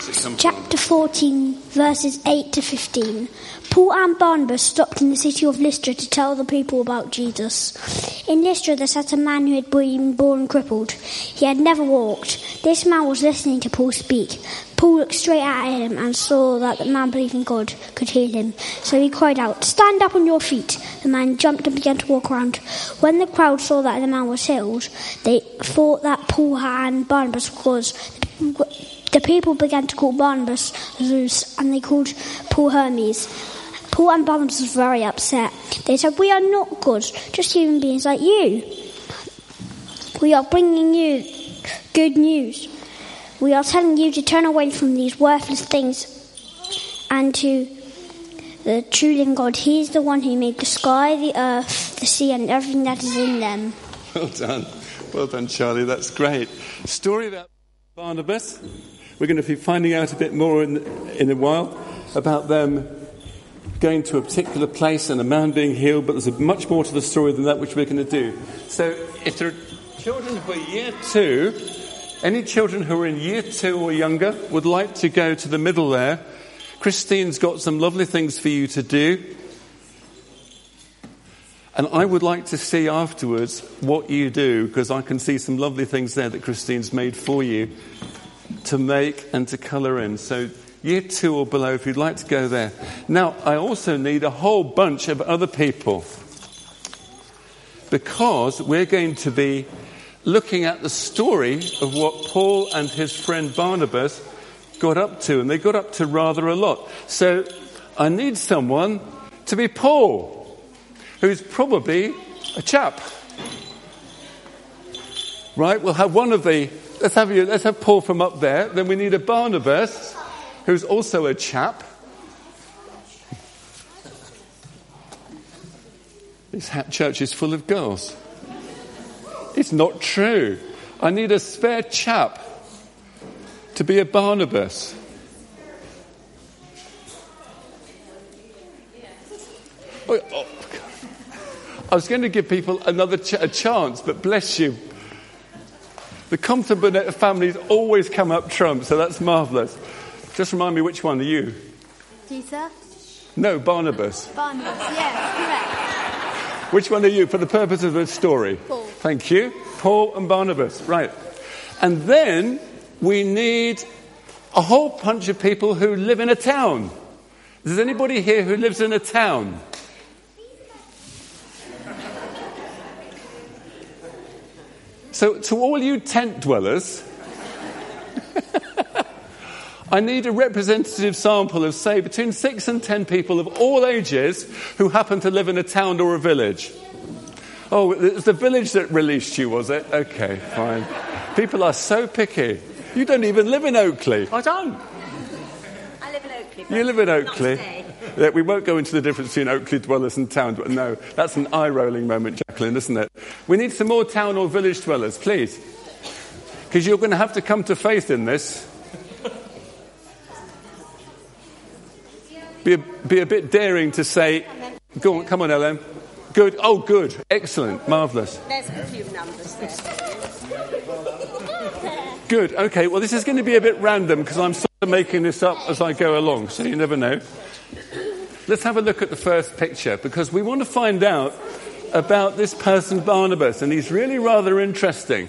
Acts chapter 14, verses 8 to 15. Paul and Barnabas stopped in the city of Lystra to tell the people about Jesus. In Lystra there sat a man who had been born crippled. He had never walked. This man was listening to Paul speak. Paul looked straight at him and saw that the man believing God could heal him. So he cried out, "Stand up on your feet." The man jumped and began to walk around. When the crowd saw that the man was healed, they thought that Paul and Barnabas was. The people began to call Barnabas Zeus, and they called Paul Hermes. Paul and Barnabas were very upset. They said, "We are not gods, just human beings like you. We are bringing you good news. We are telling you to turn away from these worthless things and to the true living God. He is the one who made the sky, the earth, the sea, and everything that is in them." Well done, Charlie. That's great. Story about Barnabas. We're going to be finding out a bit more in a while about them going to a particular place and a man being healed, but there's much more to the story than that, which we're going to do. So if there are children who are year 2, any children who are in year 2 or younger would like to go to the middle there, Christine's got some lovely things for you to do. And I would like to see afterwards what you do, because I can see some lovely things there that Christine's made for you to make and to colour in. So year 2 or below, if you'd like to go there. Now, I also need a whole bunch of other people, because we're going to be looking at the story of what Paul and his friend Barnabas got up to, and they got up to rather a lot. So I need someone to be Paul, who's probably a chap. Right, we'll have one of the... Let's have Paul from up there. Then we need a Barnabas, who's also a chap. This church is full of girls. It's not true. I need a spare chap to be a Barnabas. I was going to give people another a chance, but bless you. The Compton Burnett families always come up trump, so that's marvellous. Just remind me, which one are you? Peter? No, Barnabas. Barnabas, yes, correct. Which one are you for the purpose of the story? Paul. Thank you. Paul and Barnabas, right. And then we need a whole bunch of people who live in a town. Is there anybody here who lives in a town? So to all you tent dwellers, I need a representative sample of, say, between 6 and 10 people of all ages who happen to live in a town or a village. Oh, it was the village that released you, was it? Okay, fine. People are so picky. You don't even live in Oakley. I don't. I live in Oakley. You live in Oakley. Yeah, we won't go into the difference between Oakley dwellers and town dwellers. No, that's an eye-rolling moment, Jacqueline, isn't it? We need some more town or village dwellers, please. Because you're going to have to come to faith in this. Be a bit daring to say, go on, come on, Ellen. Good. Oh, good. Excellent. Marvellous. There's a few numbers there. Good. Okay, well, this is going to be a bit random because I'm sort of making this up as I go along, so you never know. Let's have a look at the first picture, because we want to find out about this person, Barnabas, and he's really rather interesting.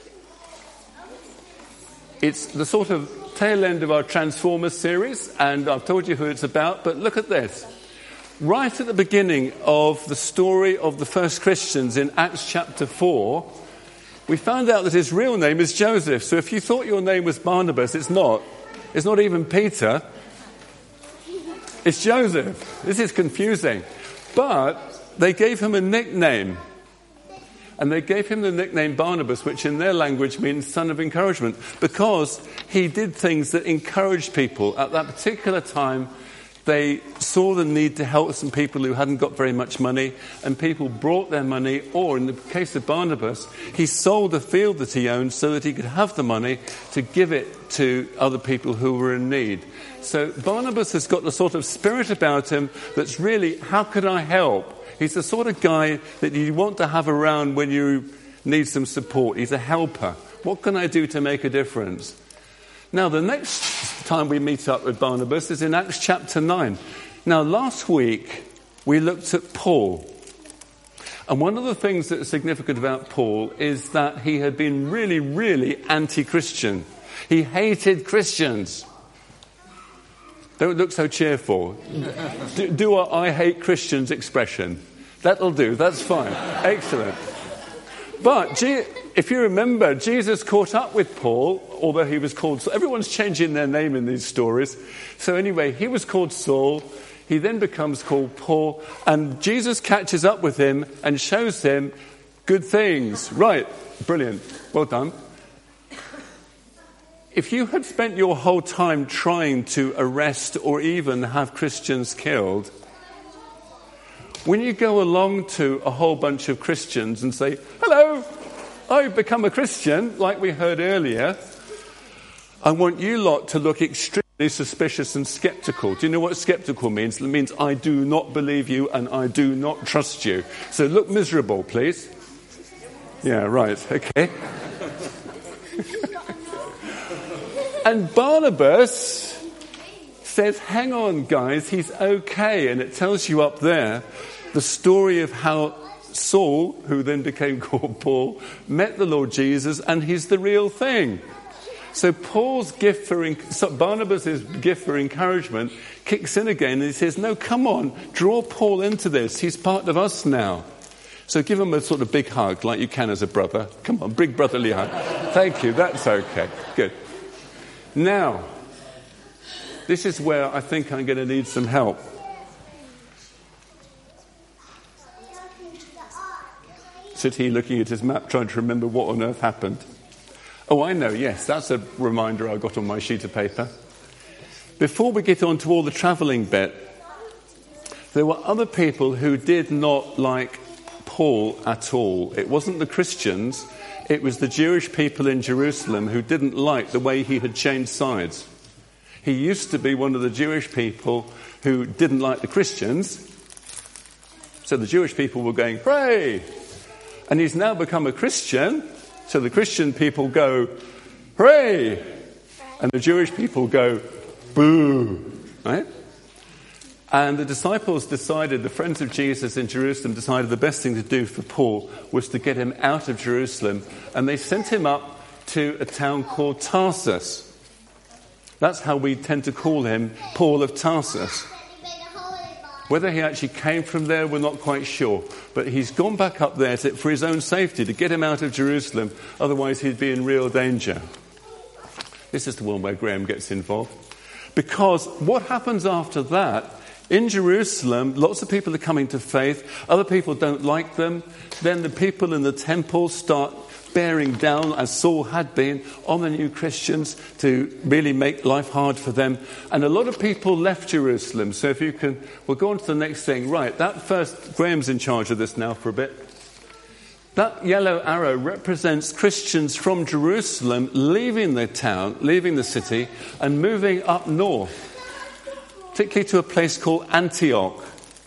It's the sort of tail end of our Transformers series, and I've told you who it's about, but look at this. Right at the beginning of the story of the first Christians in Acts chapter 4, we found out that his real name is Joseph. So if you thought your name was Barnabas, it's not. It's not even Peter. It's Joseph. This is confusing. But they gave him a nickname. And they gave him the nickname Barnabas, which in their language means son of encouragement, because he did things that encouraged people. At that particular time, they saw the need to help some people who hadn't got very much money, and people brought their money, or in the case of Barnabas, he sold a field that he owned so that he could have the money to give it to other people who were in need. So Barnabas has got the sort of spirit about him that's really, how can I help? He's the sort of guy that you want to have around when you need some support. He's a helper. What can I do to make a difference? Now, the next time we meet up with Barnabas is in Acts chapter 9. Now, last week we looked at Paul. And one of the things that's significant about Paul is that he had been really, really anti-Christian. He hated Christians. Don't look so cheerful. Do a I hate Christians expression. That'll do. That's fine. Excellent. But if you remember, Jesus caught up with Paul, although he was called Saul. Everyone's changing their name in these stories. So anyway, he was called Saul. He then becomes called Paul. And Jesus catches up with him and shows him good things. Right. Brilliant. Well done. If you had spent your whole time trying to arrest or even have Christians killed, when you go along to a whole bunch of Christians and say, hello, I've become a Christian, like we heard earlier, I want you lot to look extremely suspicious and sceptical. Do you know what sceptical means? It means I do not believe you and I do not trust you. So look miserable, please. Yeah, right, okay. And Barnabas says, hang on, guys, he's okay. And it tells you up there the story of how Saul, who then became called Paul, met the Lord Jesus, and he's the real thing. So Barnabas' gift for encouragement kicks in again, and he says, no, come on, draw Paul into this. He's part of us now. So give him a sort of big hug, like you can as a brother. Come on, big brotherly hug. Thank you, that's okay. Good. Now, this is where I think I'm going to need some help. Sit here looking at his map, trying to remember what on earth happened. Oh, I know, yes, that's a reminder I got on my sheet of paper. Before we get on to all the travelling bit, there were other people who did not like Paul at all. It wasn't the Christians, it was the Jewish people in Jerusalem who didn't like the way he had changed sides. He used to be one of the Jewish people who didn't like the Christians. So the Jewish people were going, hooray! And he's now become a Christian. So the Christian people go, hooray! And the Jewish people go, boo! Right? And the disciples decided, the friends of Jesus in Jerusalem decided the best thing to do for Paul was to get him out of Jerusalem. And they sent him up to a town called Tarsus. That's how we tend to call him, Paul of Tarsus. Whether he actually came from there, we're not quite sure. But he's gone back up there for his own safety, to get him out of Jerusalem. Otherwise, he'd be in real danger. This is the one where Graham gets involved. Because what happens after that, in Jerusalem, lots of people are coming to faith. Other people don't like them. Then the people in the temple start bearing down, as Saul had been, on the new Christians to really make life hard for them. And a lot of people left Jerusalem. So if you can, we'll go on to the next thing. Right, that first, Graham's in charge of this now for a bit. That yellow arrow represents Christians from Jerusalem leaving the town, leaving the city, and moving up north, particularly to a place called Antioch.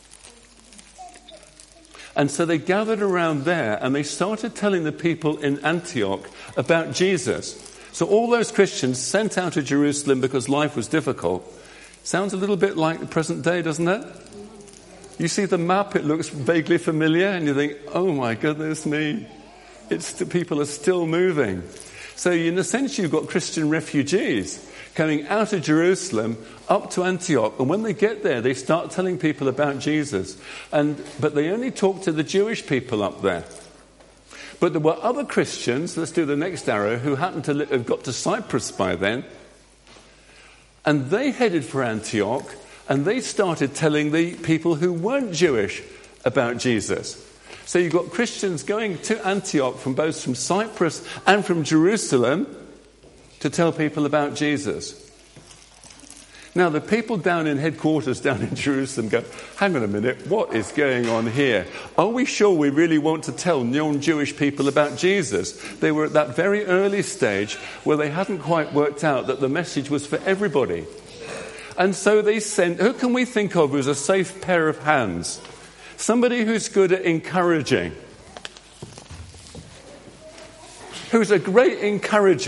And so they gathered around there and they started telling the people in Antioch about Jesus. So all those Christians sent out of Jerusalem because life was difficult. Sounds a little bit like the present day, doesn't it? You see the map, it looks vaguely familiar, and you think, oh my goodness me, people are still moving. So in a sense, you've got Christian refugees coming out of Jerusalem up to Antioch. And when they get there, they start telling people about Jesus. But they only talk to the Jewish people up there. But there were other Christians, let's do the next arrow, who happened to have got to Cyprus by then. And they headed for Antioch, and they started telling the people who weren't Jewish about Jesus. So you've got Christians going to Antioch from Cyprus and from Jerusalem to tell people about Jesus. Now, the people down in headquarters down in Jerusalem go, hang on a minute, what is going on here? Are we sure we really want to tell non-Jewish people about Jesus? They were at that very early stage where they hadn't quite worked out that the message was for everybody. And so they sent, who can we think of who's a safe pair of hands? Somebody who's good at encouraging. Who's a great encourager.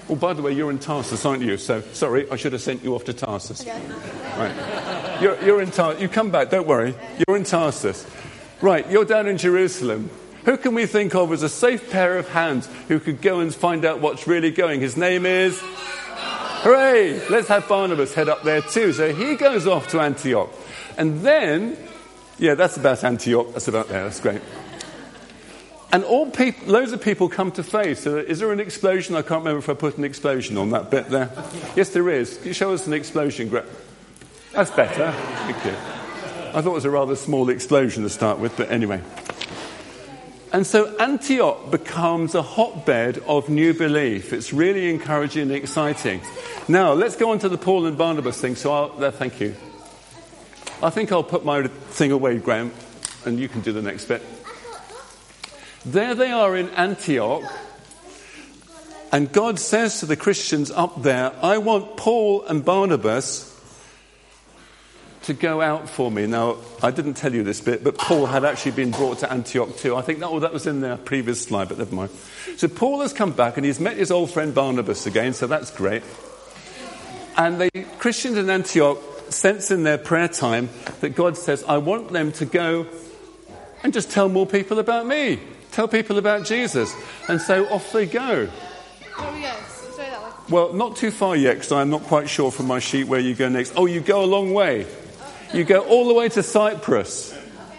Oh, by the way, you're in Tarsus, aren't you? So, sorry, I should have sent you off to Tarsus. Okay. Right. You're in Tarsus. You come back, don't worry. You're in Tarsus. Right, you're down in Jerusalem. Who can we think of as a safe pair of hands who could go and find out what's really going? His name is... Hooray! Let's have Barnabas head up there too. So he goes off to Antioch. And then... Yeah, that's about Antioch. That's about there. That's great. And loads of people come to faith. So is there an explosion? I can't remember if I put an explosion on that bit there. Yes, there is. Can you show us an explosion, Greg? That's better. Thank you. I thought it was a rather small explosion to start with, but anyway. And so Antioch becomes a hotbed of new belief. It's really encouraging and exciting. Now, let's go on to the Paul and Barnabas thing. Thank you. I think I'll put my thing away, Graham, and you can do the next bit. There they are in Antioch, and God says to the Christians up there, I want Paul and Barnabas to go out for me. Now, I didn't tell you this bit, but Paul had actually been brought to Antioch too. I think that was in their previous slide, but never mind. So Paul has come back, and he's met his old friend Barnabas again, so that's great. And the Christians in Antioch sense in their prayer time that God says, I want them to go and just tell more people about me. Tell people about Jesus. And so off they go. Where we go? Straight that way. Well, not too far yet, because I'm not quite sure from my sheet where you go next. Oh, you go a long way. You go all the way to Cyprus.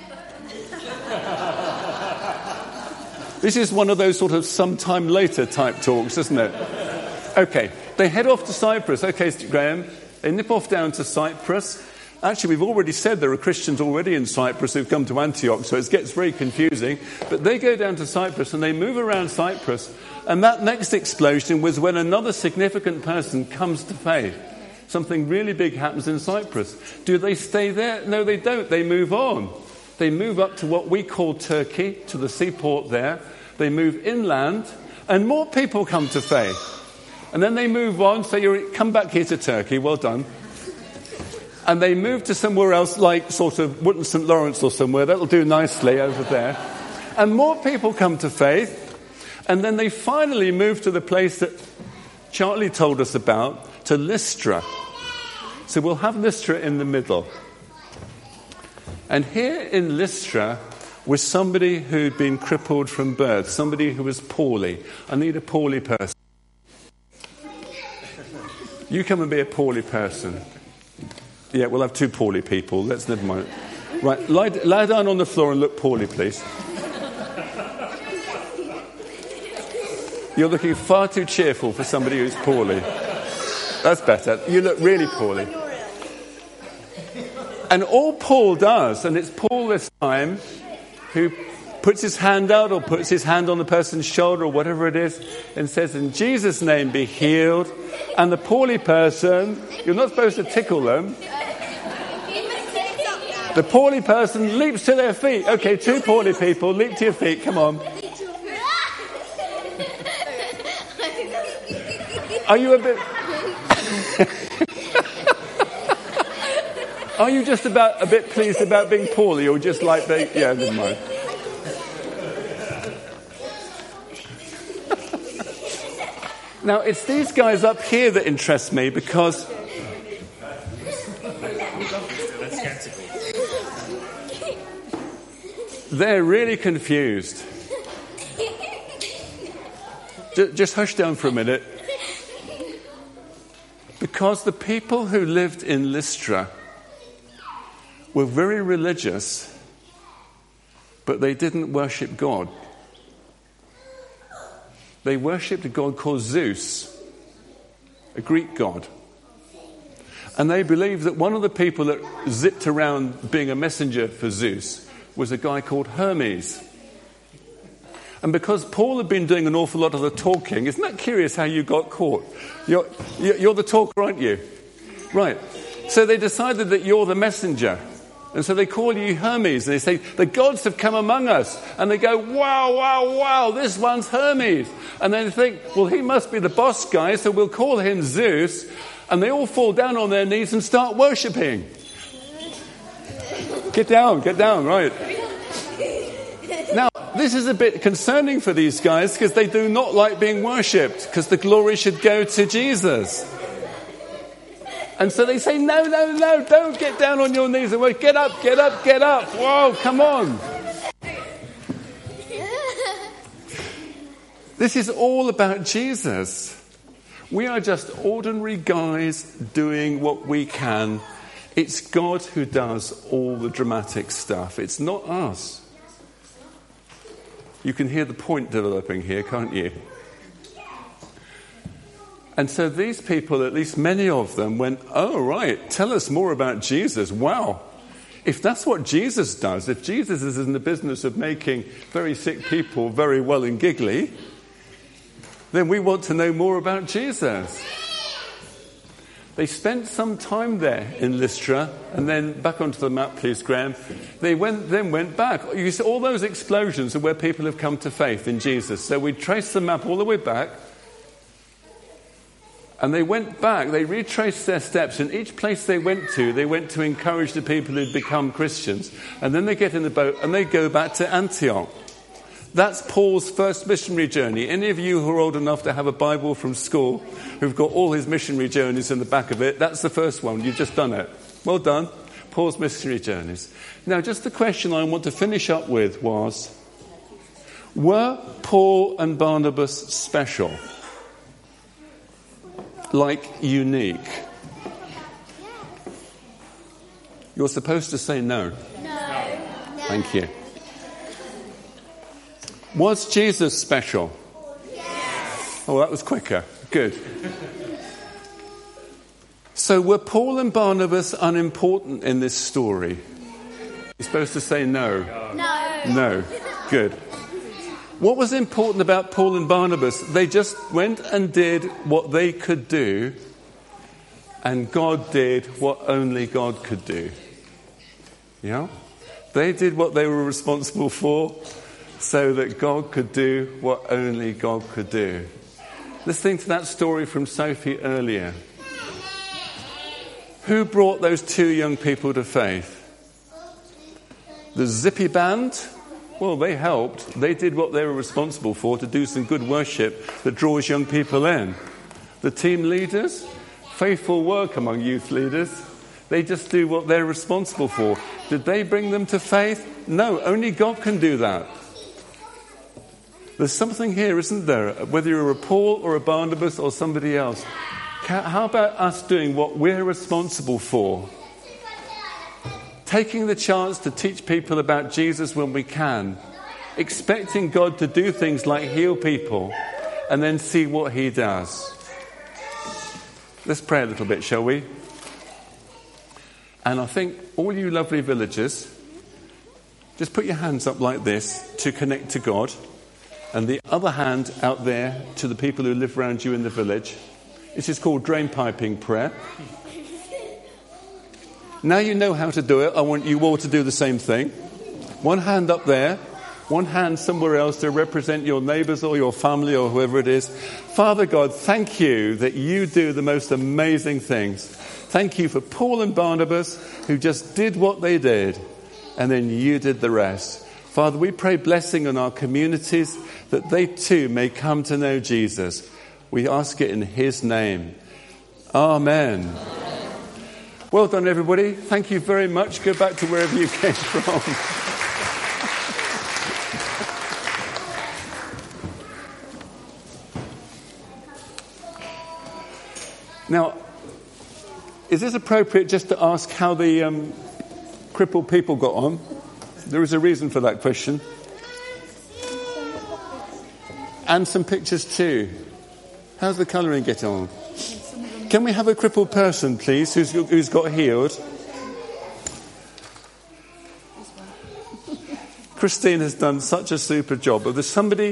This is one of those sort of sometime later type talks, isn't it? Okay, they head off to Cyprus. Okay, Graham, they nip off down to Cyprus. Actually, we've already said there are Christians already in Cyprus who've come to Antioch, so it gets very confusing. But they go down to Cyprus and they move around Cyprus. And that next explosion was when another significant person comes to faith. Something really big happens in Cyprus. Do they stay there? No, they don't. They move on. They move up to what we call Turkey, to the seaport there. They move inland, and more people come to faith. And then they move on. So you come back here to Turkey. Well done. And they move to somewhere else, like sort of Wootton St. Lawrence or somewhere. That'll do nicely over there. And more people come to faith. And then they finally move to the place that Charlie told us about, to Lystra. So we'll have Lystra in the middle. And here in Lystra was somebody who'd been crippled from birth, somebody who was poorly. I need a poorly person. You come and be a poorly person. Yeah, we'll have two poorly people. Let's never mind. Right, lie down on the floor and look poorly, please. You're looking far too cheerful for somebody who's poorly. That's better. You look really poorly. And all Paul does, and it's Paul this time, who puts his hand out or puts his hand on the person's shoulder or whatever it is, and says, in Jesus' name be healed. And the poorly person, you're not supposed to tickle them. The poorly person leaps to their feet. Okay, two poorly people, leap to your feet, come on. Are you a bit... Are you just a bit pleased about being poorly, or just like being... Yeah, never mind. Now, it's these guys up here that interest me, because... they're really confused. Just hush down for a minute. Because the people who lived in Lystra were very religious, but they didn't worship God. They worshipped a god called Zeus, a Greek god. And they believed that one of the people that zipped around being a messenger for Zeus was a guy called Hermes. And because Paul had been doing an awful lot of the talking, isn't that curious how you got caught? You're the talker, aren't you? Right. So they decided that you're the messenger. And so they call you Hermes. And they say, the gods have come among us. And they go, wow, wow, wow, this one's Hermes. And then they think, well, he must be the boss guy, so we'll call him Zeus. And they all fall down on their knees and start worshipping. Get down, right. Now, this is a bit concerning for these guys because they do not like being worshipped because the glory should go to Jesus. And so they say, no, don't get down on your knees. And get up. Whoa, come on. This is all about Jesus. We are just ordinary guys doing what we can. It's God who does all the dramatic stuff. It's not us. You can hear the point developing here, can't you? And so these people, at least many of them, went, oh, right, tell us more about Jesus. Wow. If that's what Jesus does, if Jesus is in the business of making very sick people very well and giggly, then we want to know more about Jesus. They spent some time there in Lystra, and then back onto the map, please, Graham. They went back. You see, all those explosions are where people have come to faith in Jesus. So we traced the map all the way back, and they went back. They retraced their steps, and each place they went to encourage the people who'd become Christians. And then they get in the boat, and they go back to Antioch. That's Paul's first missionary journey. Any of you who are old enough to have a Bible from school, who've got all his missionary journeys in the back of it, that's the first one. You've just done it. Well done. Paul's missionary journeys. Now, just the question I want to finish up with was, were Paul and Barnabas special? Like unique? You're supposed to say no. No. Thank you. Was Jesus special? Yes. Oh, that was quicker. Good. So were Paul and Barnabas unimportant in this story? You're supposed to say no. No. No. Good. What was important about Paul and Barnabas? They just went and did what they could do, and God did what only God could do. Yeah? They did what they were responsible for, so that God could do what only God could do. Listening to that story from Sophie earlier. Who brought those two young people to faith? The Zippy Band? Well, they helped. They did what they were responsible for, to do some good worship that draws young people in. The team leaders? Faithful work among youth leaders. They just do what they're responsible for. Did they bring them to faith? No, only God can do that. There's something here, isn't there? Whether you're a Paul or a Barnabas or somebody else. How about us doing what we're responsible for? Taking the chance to teach people about Jesus when we can. Expecting God to do things like heal people and then see what he does. Let's pray a little bit, shall we? And I think all you lovely villagers, just put your hands up like this to connect to God. And the other hand out there to the people who live around you in the village. This is called drain piping prayer. Now you know how to do it. I want you all to do the same thing. One hand up there, one hand somewhere else to represent your neighbours or your family or whoever it is. Father God, thank you that you do the most amazing things. Thank you for Paul and Barnabas who just did what they did, and then you did the rest. Father, we pray blessing on our communities, that they too may come to know Jesus. We ask it in his name. Amen. Well done, everybody. Thank you very much. Go back to wherever you came from. Now, is this appropriate just to ask how the crippled people got on? There is a reason for that question. And some pictures too. How's the colouring get on? Can we have a crippled person, please, who's got healed? Christine has done such a super job. But there's somebody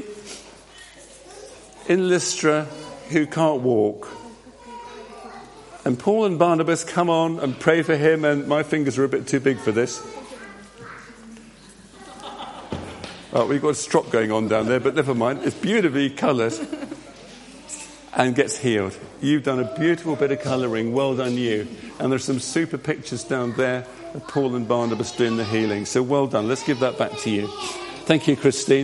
in Lystra who can't walk. And Paul and Barnabas come on and pray for him, and my fingers are a bit too big for this. Oh, we've got a strop going on down there, but never mind. It's beautifully coloured and gets healed. You've done a beautiful bit of colouring. Well done, you. And there's some super pictures down there of Paul and Barnabas doing the healing. So well done. Let's give that back to you. Thank you, Christine.